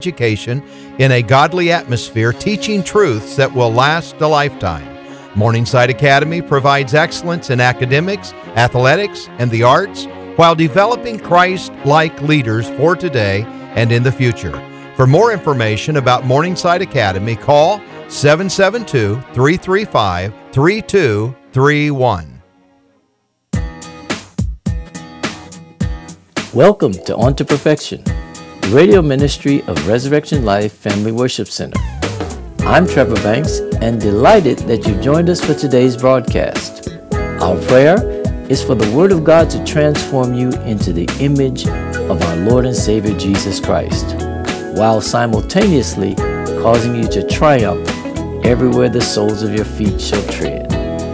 education in a godly atmosphere, teaching truths that will last a lifetime. Morningside Academy provides excellence in academics, athletics, and the arts while developing Christ-like leaders for today and in the future. For more information about Morningside Academy, call 772-335-3231. Welcome to On to Perfection, the radio ministry of Resurrection Life Family Worship Center. I'm Trevor Banks and delighted that you've joined us for today's broadcast. Our prayer is for the Word of God to transform you into the image of our Lord and Savior Jesus Christ, while simultaneously causing you to triumph everywhere the soles of your feet shall tread.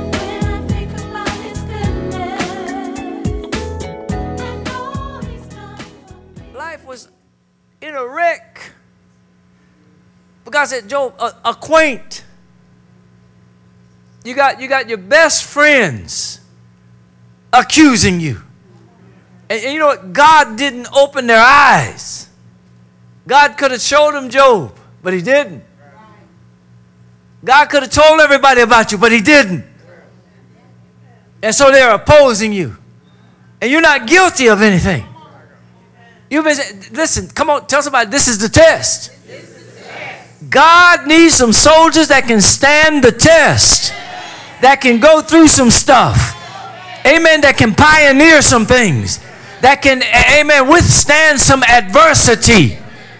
In a wreck, but God said, Job, acquaint. You got your best friends accusing you, and you know what? God didn't open their eyes. God could have showed them Job, but He didn't. God could have told everybody about you, but He didn't. And so they're opposing you, and you're not guilty of anything. You've been, listen, come on, tell somebody, this is the test. God needs some soldiers that can stand the test, that can go through some stuff, amen, that can pioneer some things, that can, amen, withstand some adversity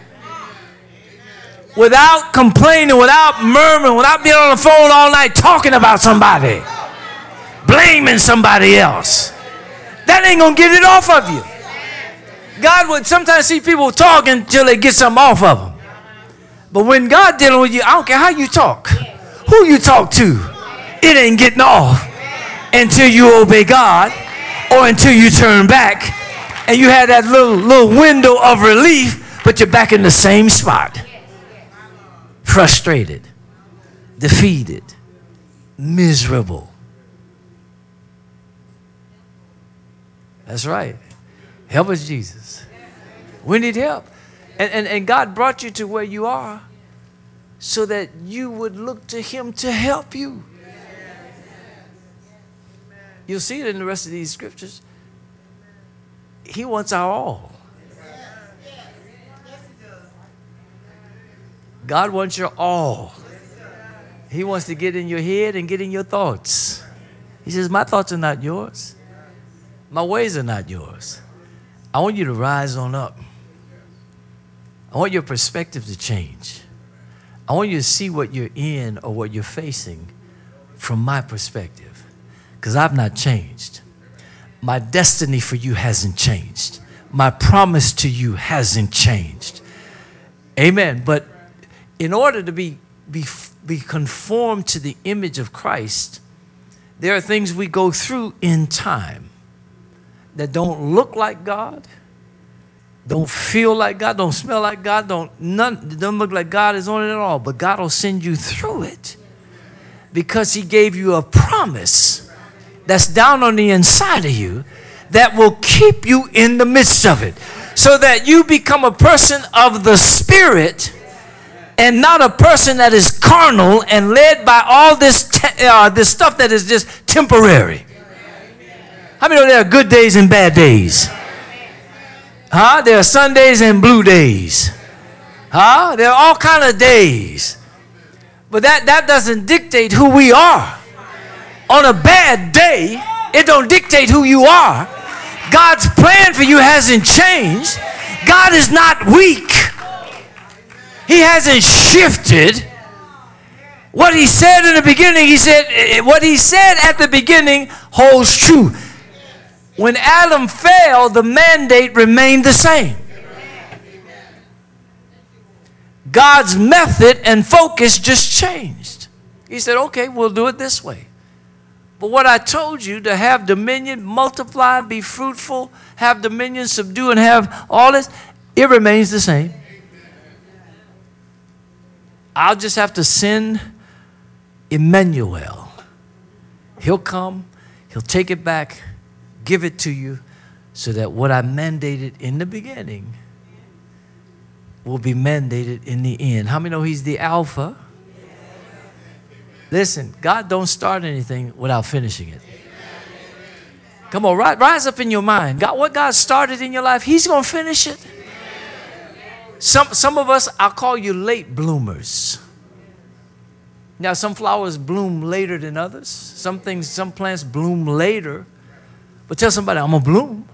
without complaining, without murmuring, without being on the phone all night talking about somebody, blaming somebody else. That ain't going to get it off of you. God would sometimes see people talking until they get something off of them. But when God dealing with you, I don't care how you talk, who you talk to, it ain't getting off until you obey God or until you turn back and you have that little window of relief, but you're back in the same spot. Frustrated, defeated, miserable. That's right. Help us, Jesus. We need help. And God brought you to where you are so that you would look to Him to help you. You'll see it in the rest of these scriptures. He wants our all. God wants your all. He wants to get in your head and get in your thoughts. He says, my thoughts are not yours. My ways are not yours. I want you to rise on up. I want your perspective to change. I want you to see what you're in or what you're facing from my perspective, because I've not changed. My destiny for you hasn't changed. My promise to you hasn't changed. Amen. But in order to be conformed to the image of Christ, there are things we go through in time that don't look like God, don't feel like God, don't smell like God, don't look like God is on it at all. But God will send you through it because He gave you a promise that's down on the inside of you that will keep you in the midst of it, so that you become a person of the Spirit and not a person that is carnal and led by all this stuff that is just temporary. How many know there are good days and bad days? Huh? There are Sundays and blue days. Huh? There are all kind of days. But that doesn't dictate who we are. On a bad day, it don't dictate who you are. God's plan for you hasn't changed. God is not weak. He hasn't shifted. What He said in the beginning, what He said at the beginning holds true. When Adam fell, the mandate remained the same. God's method and focus just changed. He said, okay, we'll do it this way. But what I told you, to have dominion, multiply, be fruitful, have dominion, subdue, and have all this, it remains the same. I'll just have to send Emmanuel. He'll come, He'll take it back, give it to you, so that what I mandated in the beginning will be mandated in the end. How many know he's the Alpha? Listen, God don't start anything without finishing it. Come on, rise up in your mind. God, what God started in your life, he's going to finish it. Some of us, I'll call you late bloomers. Now, some flowers bloom later than others. Some plants bloom later. But tell somebody, I'm going to bloom.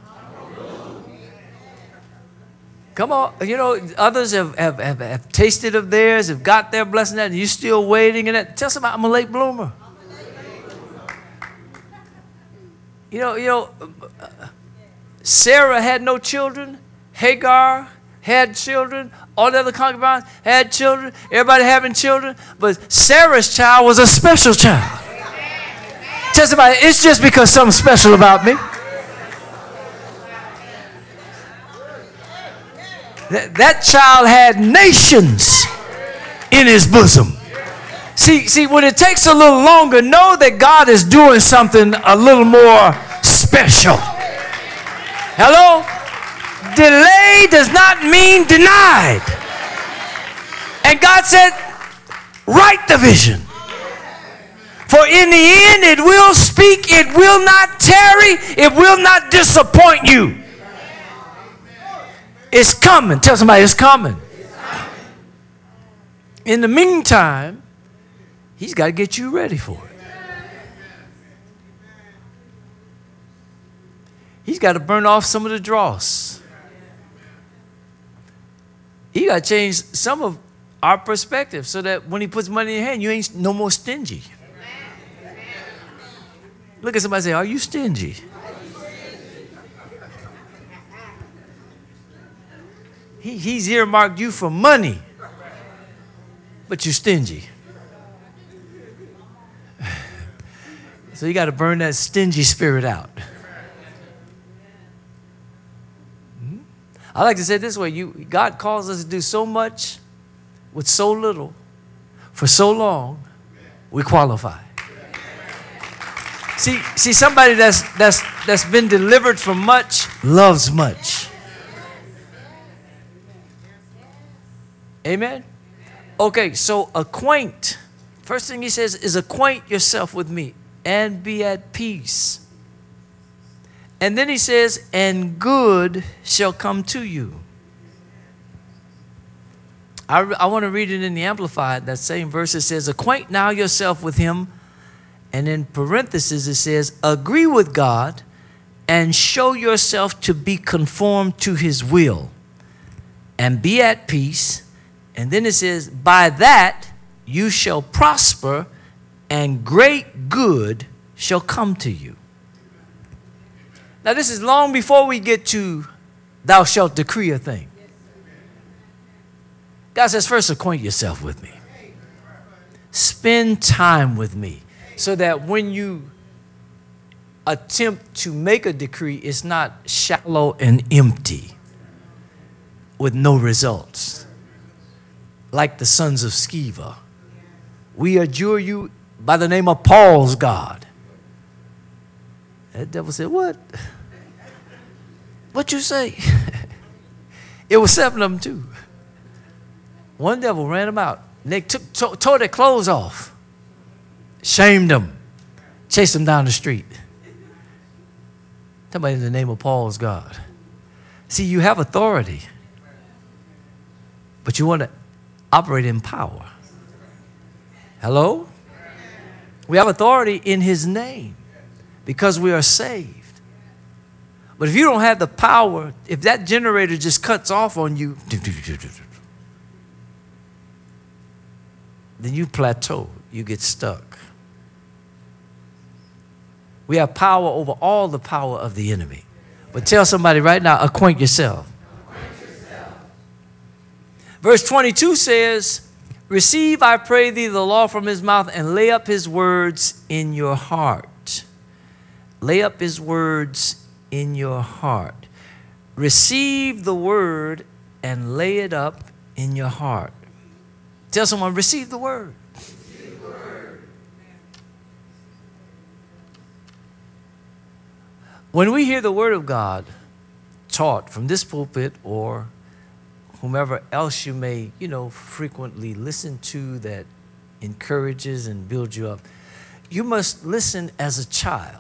Come on. You know, others have tasted of theirs, have got their blessing, and you're still waiting. And tell somebody, I'm a late bloomer. You know, Sarah had no children. Hagar had children. All the other concubines had children. Everybody having children. But Sarah's child was a special child. Tell somebody, it's just because something special about me. That child had nations in his bosom. See, when it takes a little longer, know that God is doing something a little more special. Hello? Delay does not mean denied. And God said, write the vision. For in the end it will speak, it will not tarry, it will not disappoint you. It's coming. Tell somebody it's coming. In the meantime, he's got to get you ready for it. He's got to burn off some of the dross. He got to change some of our perspective so that when he puts money in your hand, you ain't no more stingy. Look at somebody and say, are you stingy? He's earmarked you for money, but you're stingy. So you got to burn that stingy spirit out. I like to say it this way, God calls us to do so much with so little for so long, we qualify. See, somebody that's been delivered from much loves much. Amen? Okay, so acquaint. First thing he says is acquaint yourself with me and be at peace. And then he says, and good shall come to you. I want to read it in the Amplified, that same verse. It says, acquaint now yourself with him. And in parentheses it says, agree with God and show yourself to be conformed to his will. And be at peace. And then it says, by that you shall prosper and great good shall come to you. Now this is long before we get to thou shalt decree a thing. God says, first acquaint yourself with me. Spend time with me so that when you attempt to make a decree, it's not shallow and empty with no results. Like the sons of Sceva. We adjure you by the name of Paul's God. That devil said, what? What you say? It was 7 of them too. One devil ran them out. They tore their clothes off. Shamed them. Chased them down the street. Tell me in the name of Paul's God. See, you have authority. But you want to operate in power. Hello? We have authority in his name because we are saved. But if you don't have the power, if that generator just cuts off on you, then you plateau, you get stuck. We have power over all the power of the enemy. But tell somebody right now, acquaint yourself. Verse 22 says, receive, I pray thee, the law from his mouth and lay up his words in your heart. Lay up his words in your heart. Receive the word and lay it up in your heart. Tell someone, receive the word. Receive the word. When we hear the word of God taught from this pulpit or whomever else you may, frequently listen to that encourages and builds you up. You must listen as a child.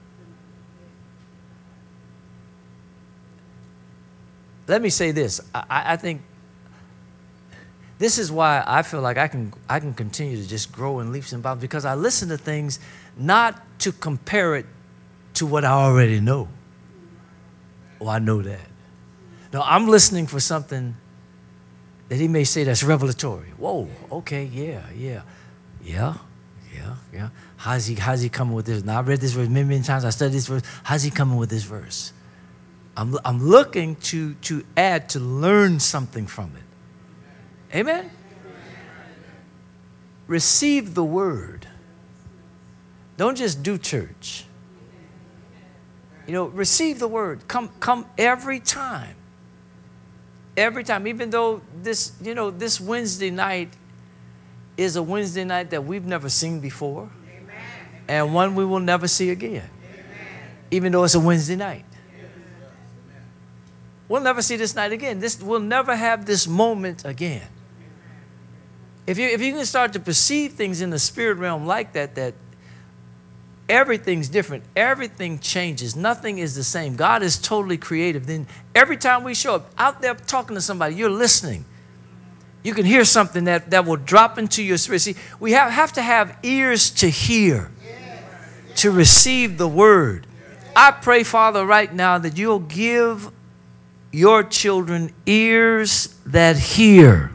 Let me say this. I think this is why I feel like I can continue to just grow in leaps and bounds, because I listen to things not to compare it to what I already know. Oh, I know that. No, I'm listening for something that he may say that's revelatory. Whoa, okay, yeah. How's he coming with this? Now, I read this verse many times. I studied this verse. How's he coming with this verse? I'm looking to add, to learn something from it. Amen? Receive the word. Don't just do church. Receive the word. Come every time. Every time. Even though this Wednesday night is a Wednesday night that we've never seen before. Amen. And one we will never see again. Amen. Even though it's a Wednesday night. We'll never see this night again. We'll never have this moment again. If you can start to perceive things in the spirit realm like that everything's different. Everything changes. Nothing is the same. God is totally creative. Then every time we show up out there talking to somebody, you're listening. You can hear something that will drop into your spirit. See, we have to have ears to hear, to receive the word. I pray, Father, right now that you'll give your children ears that hear.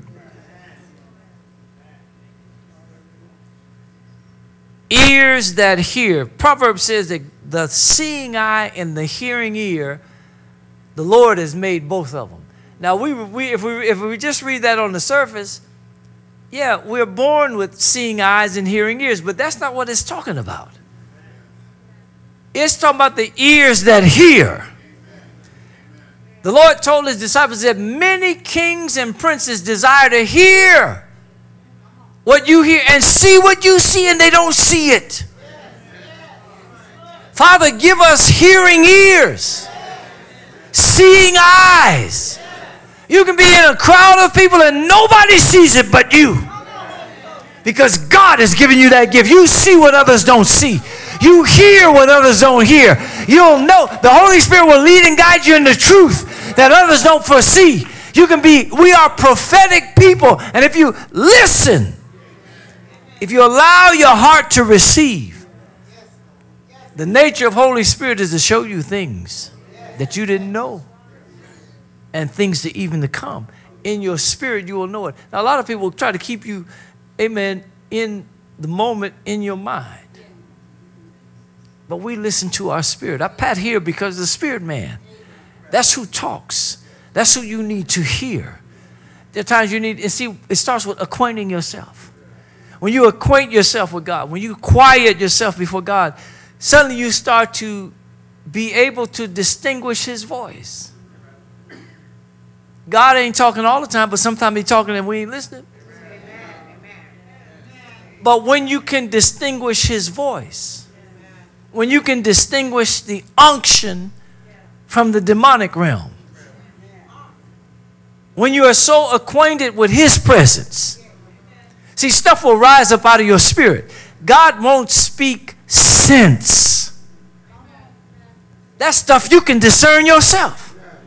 Ears that hear. Proverbs says that the seeing eye and the hearing ear, the Lord has made both of them. Now, if we just read that on the surface, yeah, we're born with seeing eyes and hearing ears, but that's not what it's talking about. It's talking about the ears that hear. The Lord told his disciples that many kings and princes desire to hear what you hear and see what you see, and they don't see it. Father, give us hearing ears, seeing eyes. You can be in a crowd of people and nobody sees it but you, because God has given you that gift. You see what others don't see. You hear what others don't hear. You'll know. The Holy Spirit will lead and guide you in the truth that others don't foresee. We are prophetic people, and if you listen, if you allow your heart to receive, the nature of Holy Spirit is to show you things that you didn't know, and things to even to come. In your spirit, you will know it. Now, a lot of people try to keep you, amen, in the moment in your mind. But we listen to our spirit. I pat here because the spirit man, that's who talks. That's who you need to hear. There are times you need, and see, it starts with acquainting yourself. When you acquaint yourself with God, when you quiet yourself before God, suddenly you start to be able to distinguish his voice. God ain't talking all the time, but sometimes he's talking and we ain't listening. But when you can distinguish his voice, when you can distinguish the unction from the demonic realm, when you are so acquainted with his presence, see, stuff will rise up out of your spirit. God won't speak sense. That stuff you can discern yourself.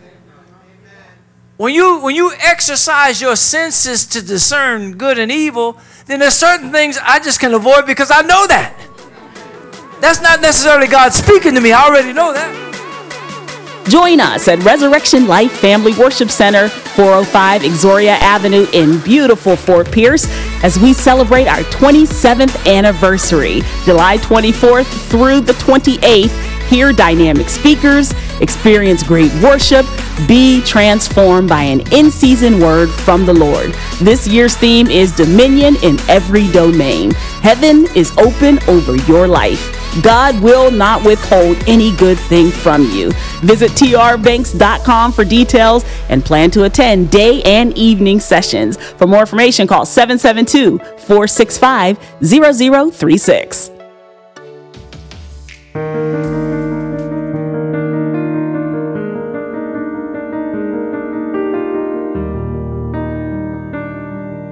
When you exercise your senses to discern good and evil, then there's certain things I just can avoid because I know that. That's not necessarily God speaking to me. I already know that. Join us at Resurrection Life Family Worship Center, 405 Exoria Avenue in beautiful Fort Pierce, as we celebrate our 27th anniversary, July 24th through the 28th. Hear dynamic speakers, experience great worship, be transformed by an in-season word from the Lord. This year's theme is Dominion in Every Domain. Heaven is open over your life. God will not withhold any good thing from you. Visit trbanks.com for details and plan to attend day and evening sessions. For more information, call 772-465-0036.